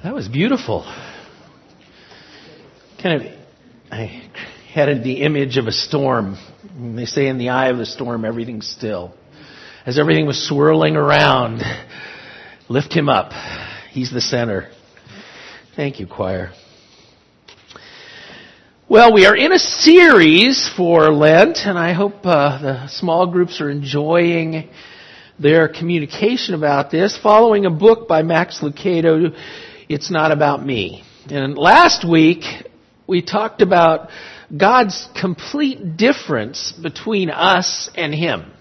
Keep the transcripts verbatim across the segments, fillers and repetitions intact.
That was beautiful. Kind of, I had the image of a storm. They say in the eye of the storm, everything's still. As everything was swirling around, lift him up. He's the center. Thank you, choir. Well, we are in a series for Lent, and I hope uh, the small groups are enjoying their communication about this, following a book by Max Lucado, It's Not About Me. And last week, we talked about God's complete difference between us and Him.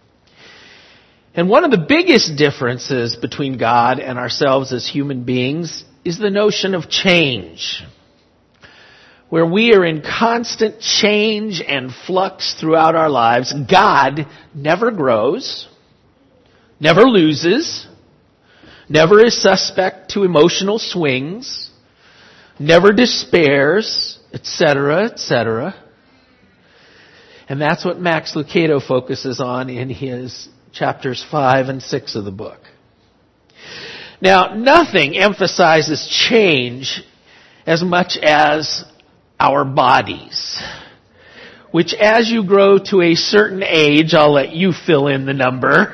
And one of the biggest differences between God and ourselves as human beings is the notion of change, where we are in constant change and flux throughout our lives. God never grows, never loses, never is suspect to emotional swings, never despairs, et cetera, et cetera. And that's what Max Lucado focuses on in his chapters five and six of the book. Now, nothing emphasizes change as much as our bodies, which as you grow to a certain age, I'll let you fill in the number,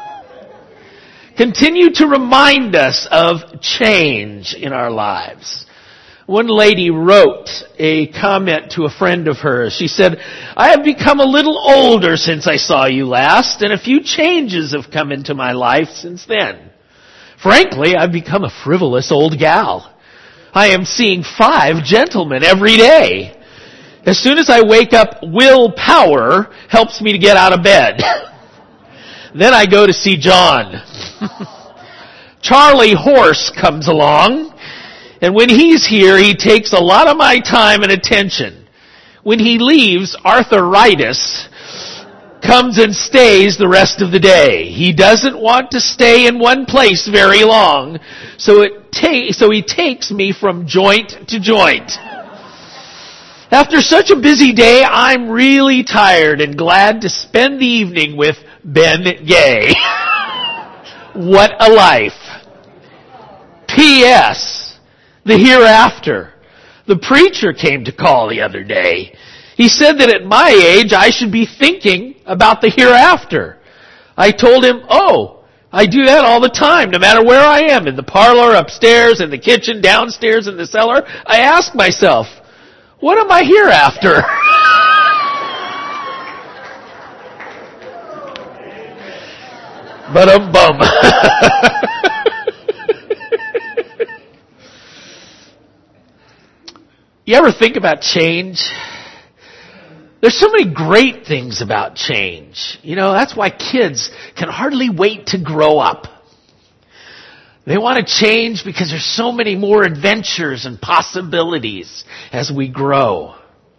continue to remind us of change in our lives. One lady wrote a comment to a friend of hers. She said, "I have become a little older since I saw you last, and a few changes have come into my life since then. Frankly, I've become a frivolous old gal. I am seeing five gentlemen every day. As soon as I wake up, willpower helps me to get out of bed. Then I go to see John. Charlie Horse comes along, and when he's here, he takes a lot of my time and attention. When he leaves, arthritis comes and stays the rest of the day. He doesn't want to stay in one place very long, so it ta- so he takes me from joint to joint. After such a busy day, I'm really tired and glad to spend the evening with Ben Gay. What a life. P S. The hereafter. The preacher came to call the other day. He said that at my age, I should be thinking about the hereafter. I told him, oh, I do that all the time, no matter where I am, in the parlor, upstairs, in the kitchen, downstairs, in the cellar. I ask myself, what am I hereafter? But um bum. You ever think about change? There's so many great things about change. You know, that's why kids can hardly wait to grow up. They want to change because there's so many more adventures and possibilities as we grow.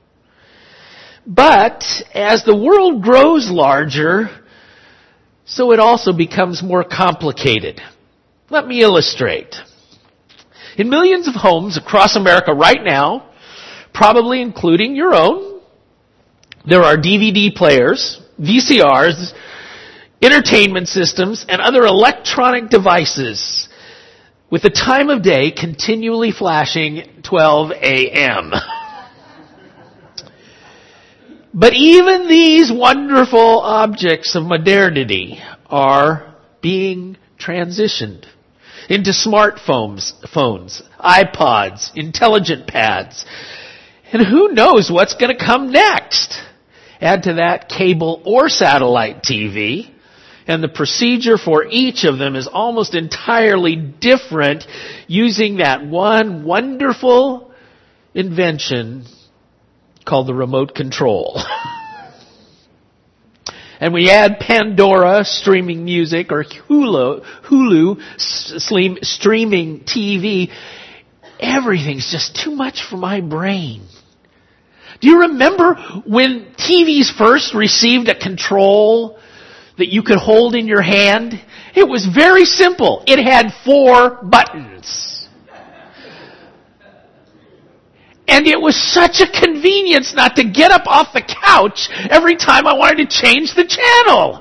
But as the world grows larger, so it also becomes more complicated. Let me illustrate. In millions of homes across America right now, probably including your own, there are D V D players, V C Rs, entertainment systems, and other electronic devices with the time of day continually flashing twelve a.m. But even these wonderful objects of modernity are being transitioned into smartphones, phones, iPods, intelligent pads. And who knows what's going to come next? Add to that cable or satellite T V, and the procedure for each of them is almost entirely different, using that one wonderful invention called the remote control. And we add Pandora streaming music or Hulu, Hulu stream, streaming T V. Everything's just too much for my brain. Do you remember when T Vs first received a control that you could hold in your hand? It was very simple. It had four buttons. And it was such a convenience not to get up off the couch every time I wanted to change the channel.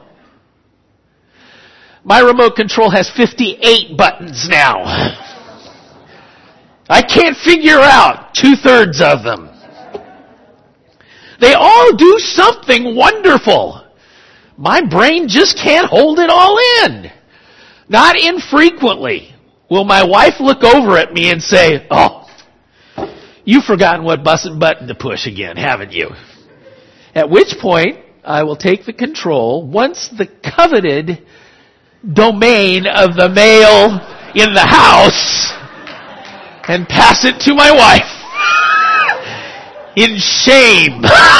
My remote control has fifty-eight buttons now. I can't figure out two-thirds of them. They all do something wonderful. My brain just can't hold it all in. Not infrequently will my wife look over at me and say, "Oh, you've forgotten what button to push again, haven't you?" At which point, I will take the control once the coveted domain of the male in the house and pass it to my wife in shame.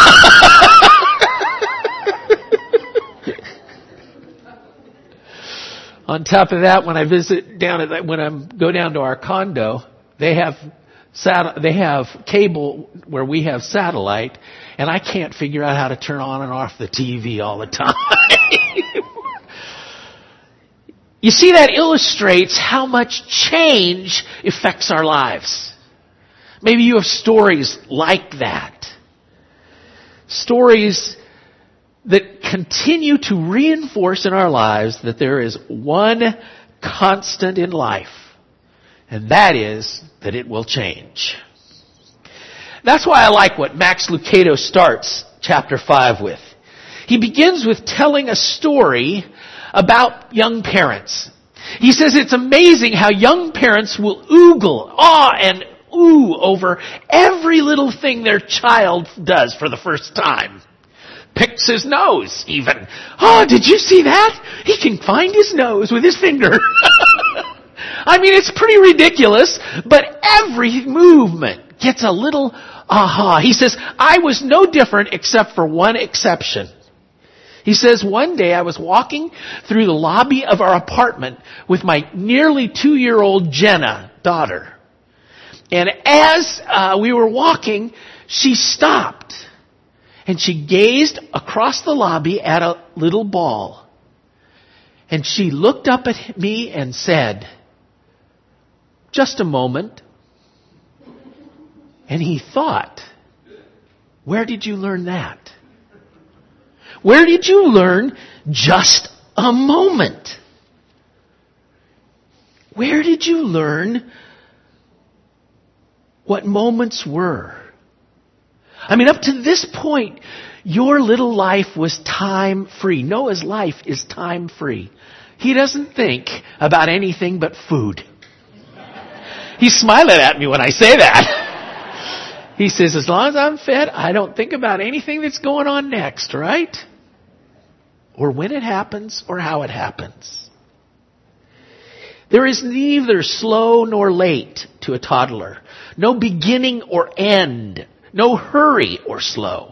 On top of that, when I visit down at that, when I go down to our condo, they have sat, they have cable where we have satellite, and I can't figure out how to turn on and off the T V all the time. You see, that illustrates how much change affects our lives. Maybe you have stories like that. Stories that continue to reinforce in our lives that there is one constant in life, and that is that it will change. That's why I like what Max Lucado starts chapter five with. He begins with telling a story about young parents. He says it's amazing how young parents will oogle, awe, and ooh over every little thing their child does for the first time. Picks his nose, even. "Oh, did you see that? He can find his nose with his finger." I mean, it's pretty ridiculous, but every movement gets a little aha. He says, "I was no different except for one exception." He says, "One day I was walking through the lobby of our apartment with my nearly two-year-old Jenna daughter. And as uh, we were walking, she stopped. And she gazed across the lobby at a little ball. And she looked up at me and said, 'Just a moment.' And he thought, 'Where did you learn that? Where did you learn just a moment? Where did you learn what moments were?' I mean, up to this point, your little life was time-free. Noah's life is time-free. He doesn't think about anything but food. He's smiling at me when I say that. He says, as long as I'm fed, I don't think about anything that's going on next, right? Or when it happens, or how it happens. There is neither slow nor late to a toddler. No beginning or end. No hurry or slow.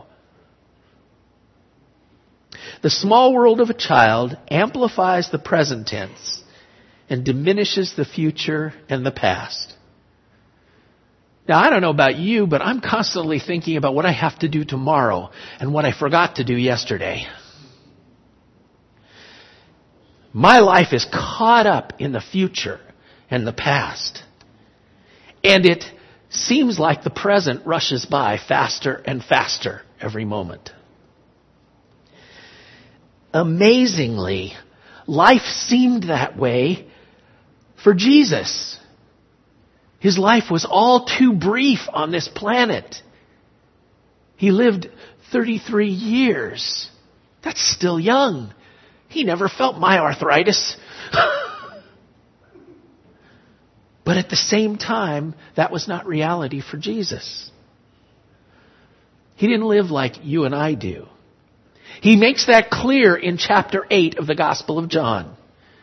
The small world of a child amplifies the present tense and diminishes the future and the past. Now, I don't know about you, but I'm constantly thinking about what I have to do tomorrow and what I forgot to do yesterday. My life is caught up in the future and the past. And it seems like the present rushes by faster and faster every moment. Amazingly, life seemed that way for Jesus. His life was all too brief on this planet. He lived thirty-three years. That's still young. He never felt my arthritis. But at the same time, that was not reality for Jesus. He didn't live like you and I do. He makes that clear in chapter eight of the Gospel of John.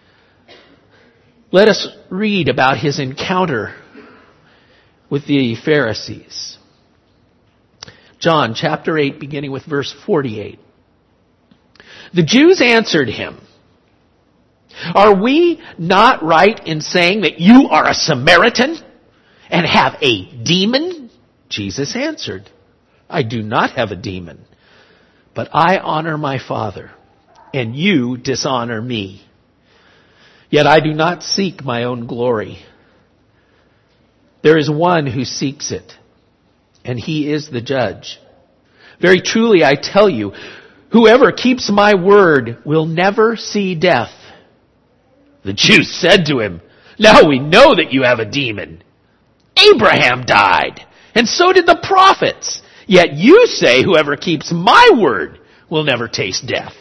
Let us read about his encounter with the Pharisees. John chapter eight, beginning with verse forty-eight. The Jews answered him, "Are we not right in saying that you are a Samaritan and have a demon?" Jesus answered, "I do not have a demon, but I honor my Father, and you dishonor me. Yet I do not seek my own glory. There is one who seeks it, and he is the judge. Very truly I tell you, whoever keeps my word will never see death." The Jews said to him, "Now we know that you have a demon. Abraham died, and so did the prophets. Yet you say whoever keeps my word will never taste death.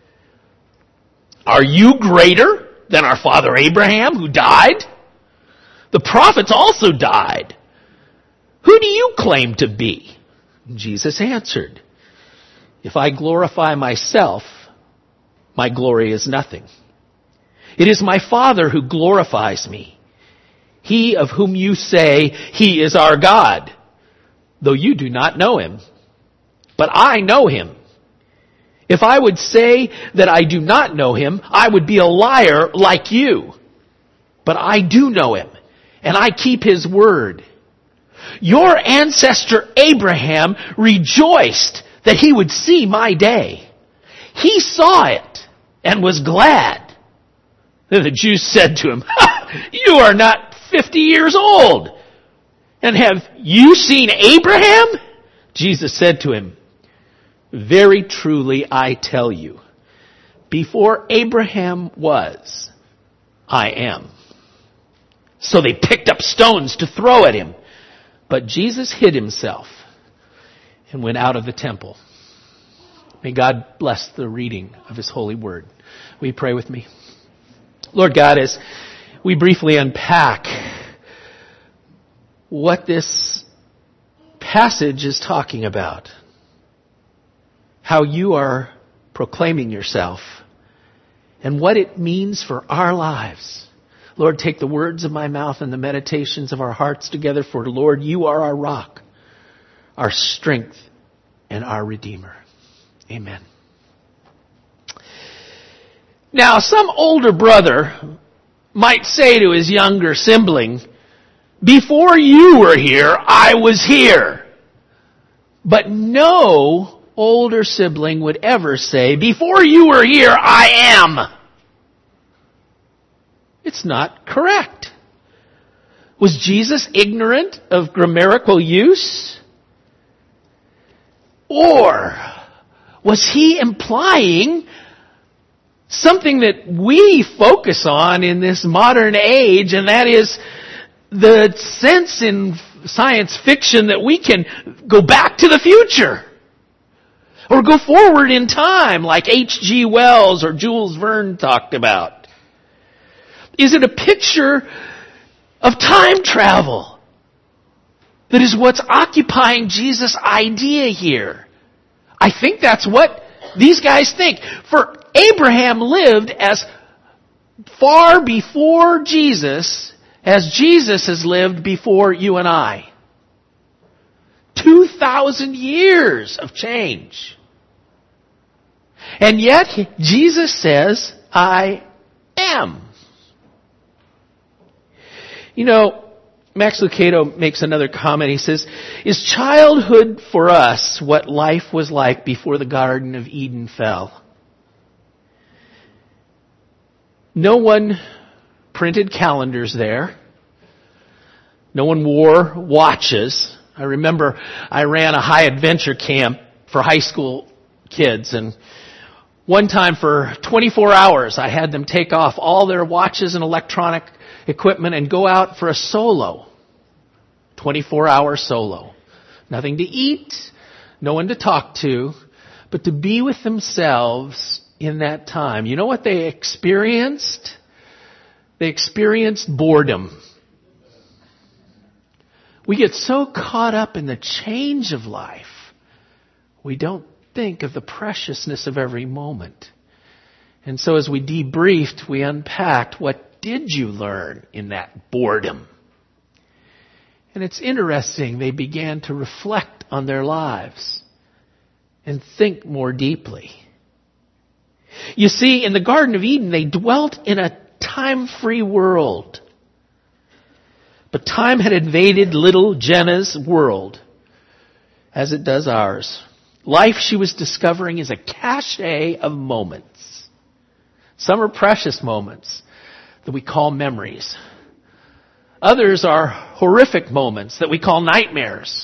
Are you greater than our father Abraham, who died? The prophets also died. Who do you claim to be? Jesus answered, if I glorify myself, my glory is nothing. It is my Father who glorifies me. He of whom you say, he is our God, though you do not know him. But I know him. If I would say that I do not know him, I would be a liar like you. But I do know him, and I keep his word. Your ancestor Abraham rejoiced that he would see my day. He saw it and was glad. Then the Jews said to him, you are not fifty years old, and have you seen Abraham? Jesus said to him, very truly I tell you, before Abraham was, I am. So they picked up stones to throw at him. But Jesus hid himself and went out of the temple. May God bless the reading of his holy word. Will you pray with me? Lord God, as we briefly unpack what this passage is talking about, how you are proclaiming yourself, and what it means for our lives. Lord, take the words of my mouth and the meditations of our hearts together, for Lord, you are our rock, our strength, and our Redeemer. Amen. Now, some older brother might say to his younger sibling, before you were here, I was here. But no older sibling would ever say, before you were here, I am. It's not correct. Was Jesus ignorant of grammatical use? Or was he implying something that we focus on in this modern age, and that is the sense in science fiction that we can go back to the future or go forward in time like H G Wells or Jules Verne talked about? Is it a picture of time travel that is what's occupying Jesus' idea here? I think that's what these guys think. For Abraham lived as far before Jesus as Jesus has lived before you and I. Two thousand years of change. And yet, Jesus says, I am. You know, Max Lucado makes another comment. He says, is childhood for us what life was like before the Garden of Eden fell? No one printed calendars there. No one wore watches. I remember I ran a high adventure camp for high school kids, and one time for twenty-four hours I had them take off all their watches and electronic equipment and go out for a solo. twenty-four hour solo. Nothing to eat, no one to talk to, but to be with themselves in that time. You know what they experienced? They experienced boredom. We get so caught up in the change of life, we don't think of the preciousness of every moment. And so as we debriefed, we unpacked, what did you learn in that boredom? And it's interesting, they began to reflect on their lives and think more deeply. You see, in the Garden of Eden, they dwelt in a time-free world. But time had invaded little Jenna's world, as it does ours. Life, she was discovering, is a cache of moments. Some are precious moments that we call memories. Others are horrific moments that we call nightmares.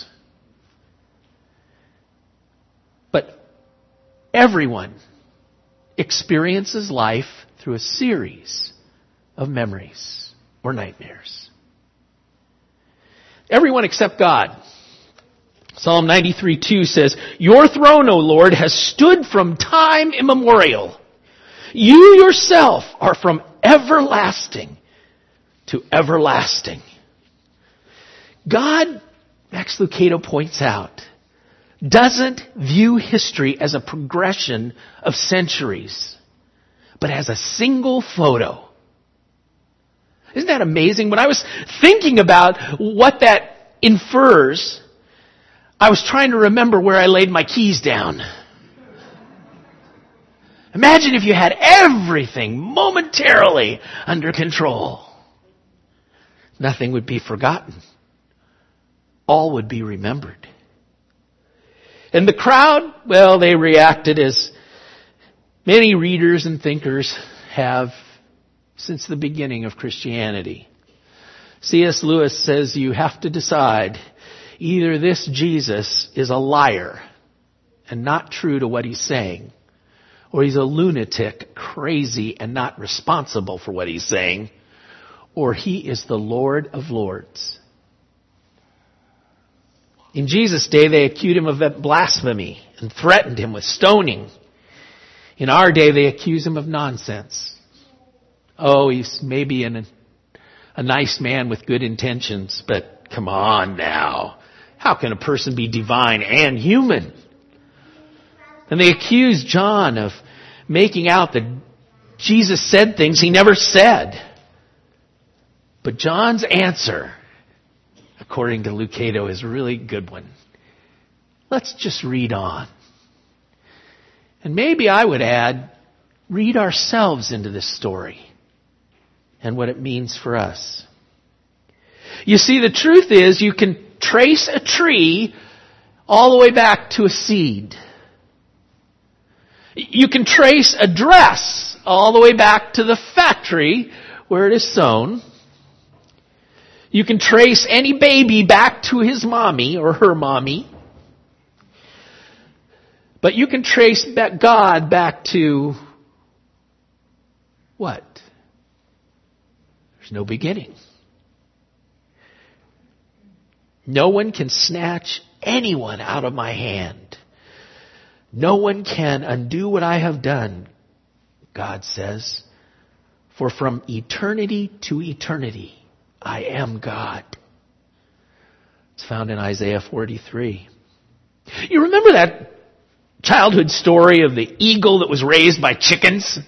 But everyone experiences life through a series of memories or nightmares. Everyone except God. Psalm ninety-three two says, "Your throne, O Lord, has stood from time immemorial. You yourself are from everlasting to everlasting." God, Max Lucado points out, doesn't view history as a progression of centuries, but as a single photo. Isn't that amazing? When I was thinking about what that infers, I was trying to remember where I laid my keys down. Imagine if you had everything momentarily under control. Nothing would be forgotten. All would be remembered. And the crowd, well, they reacted as many readers and thinkers have since the beginning of Christianity. C S Lewis says you have to decide either this Jesus is a liar and not true to what he's saying, or he's a lunatic, crazy, and not responsible for what he's saying, or he is the Lord of Lords. In Jesus' day, they accused him of blasphemy and threatened him with stoning. In our day, they accuse him of nonsense. Oh, he's maybe an, a nice man with good intentions, but come on now. How can a person be divine and human? And they accuse John of making out that Jesus said things he never said. But John's answer, according to Lucado, is a really good one. Let's just read on. And maybe I would add, read ourselves into this story and what it means for us. You see, the truth is you can trace a tree all the way back to a seed. You can trace a dress all the way back to the factory where it is sewn. You can trace any baby back to his mommy or her mommy. But you can trace God back to what? There's no beginning. No one can snatch anyone out of my hand. No one can undo what I have done, God says. For from eternity to eternity, I am God. It's found in Isaiah forty-three. You remember that childhood story of the eagle that was raised by chickens?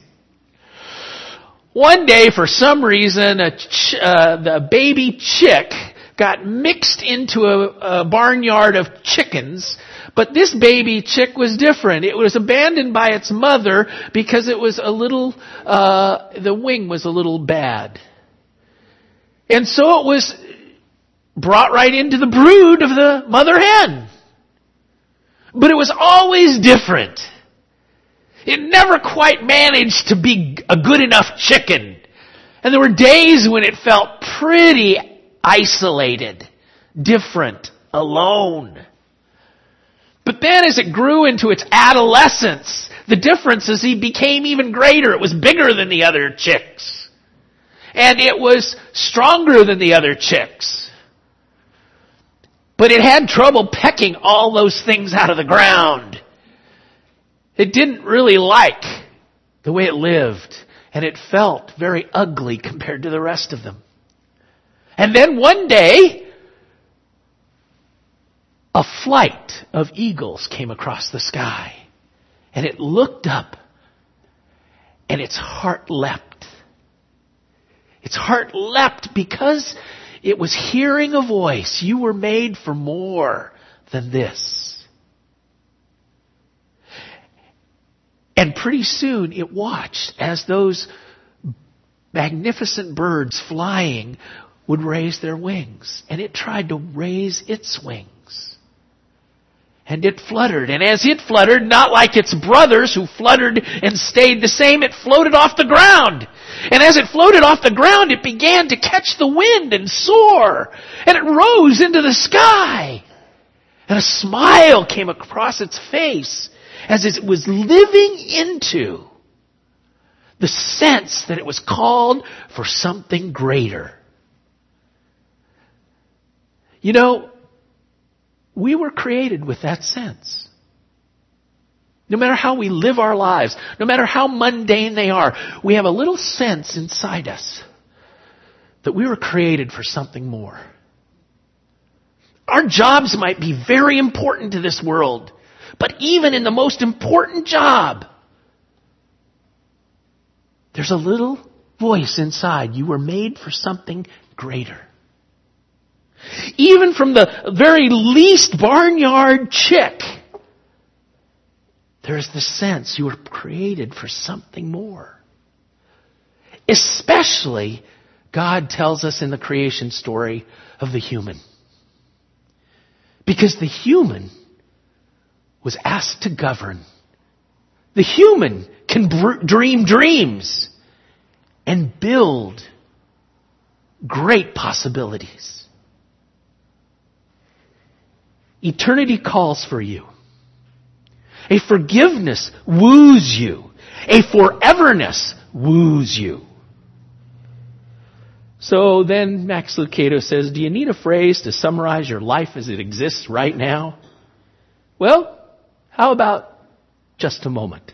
One day, for some reason, a ch- uh, the baby chick got mixed into a, a barnyard of chickens. But this baby chick was different. It was abandoned by its mother because it was a little, uh, the wing was a little bad. And so it was brought right into the brood of the mother hen. But it was always different. It never quite managed to be a good enough chicken. And there were days when it felt pretty isolated, different, alone. But then as it grew into its adolescence, the differences he became even greater. It was bigger than the other chicks. And it was stronger than the other chicks. But it had trouble pecking all those things out of the ground. It didn't really like the way it lived. And it felt very ugly compared to the rest of them. And then one day, a flight of eagles came across the sky. And it looked up. And its heart leapt. Its heart leapt because it was hearing a voice. You were made for more than this. And pretty soon it watched as those magnificent birds flying would raise their wings. And it tried to raise its wings. And it fluttered. And as it fluttered, not like its brothers who fluttered and stayed the same, it floated off the ground. And as it floated off the ground, it began to catch the wind and soar. And it rose into the sky. And a smile came across its face as it was living into the sense that it was called for something greater. You know, we were created with that sense. No matter how we live our lives, no matter how mundane they are, we have a little sense inside us that we were created for something more. Our jobs might be very important to this world, but even in the most important job, there's a little voice inside. You were made for something greater. Even from the very least barnyard chick, there's the sense you were created for something more. Especially, God tells us in the creation story of the human. Because the human was asked to govern. The human can br- dream dreams and build great possibilities. Eternity calls for you. A forgiveness woos you. A foreverness woos you. So then Max Lucado says, do you need a phrase to summarize your life as it exists right now? Well, how about just a moment?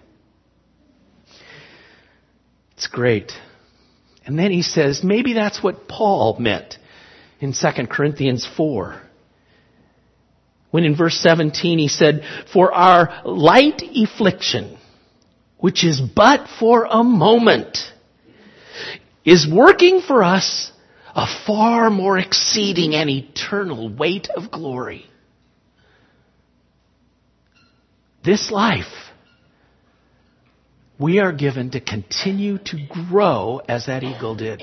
It's great. And then he says, maybe that's what Paul meant in Second Corinthians four. When in verse seventeen he said, for our light affliction, which is but for a moment, is working for us a far more exceeding and eternal weight of glory. This life, we are given to continue to grow as that eagle did.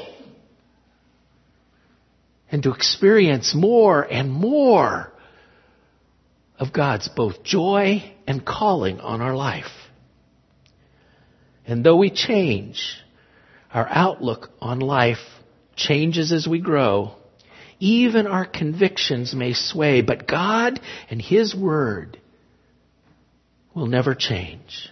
And to experience more and more of God's both joy and calling on our life. And though we change, our outlook on life changes as we grow. Even our convictions may sway, but God and His Word will never change.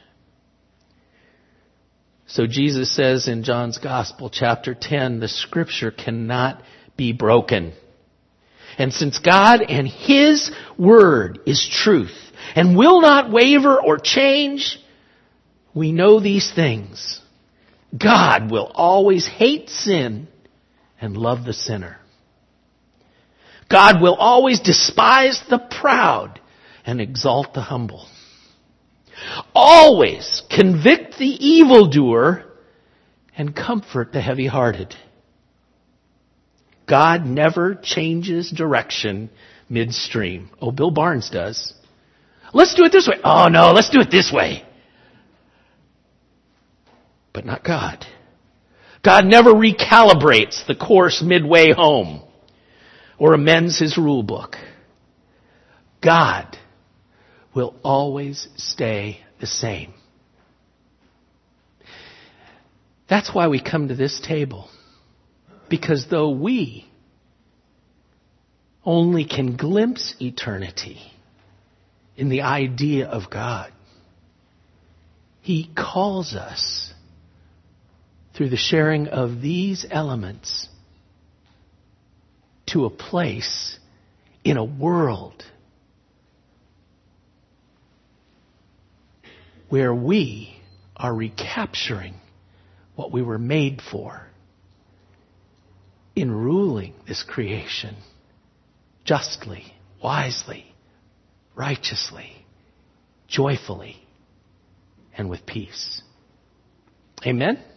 So Jesus says in John's Gospel, chapter ten, the Scripture cannot be broken. And since God and His Word is truth and will not waver or change, we know these things. God will always hate sin and love the sinner. God will always despise the proud and exalt the humble. Always convict the evildoer and comfort the heavy-hearted. God never changes direction midstream. Oh, Bill Barnes does. Let's do it this way. Oh, no, let's do it this way. But not God. God never recalibrates the course midway home or amends His rule book. God will always stay the same. That's why we come to this table. Because though we only can glimpse eternity in the idea of God, He calls us through the sharing of these elements to a place in a world where we are recapturing what we were made for in ruling this creation justly, wisely, righteously, joyfully, and with peace. Amen?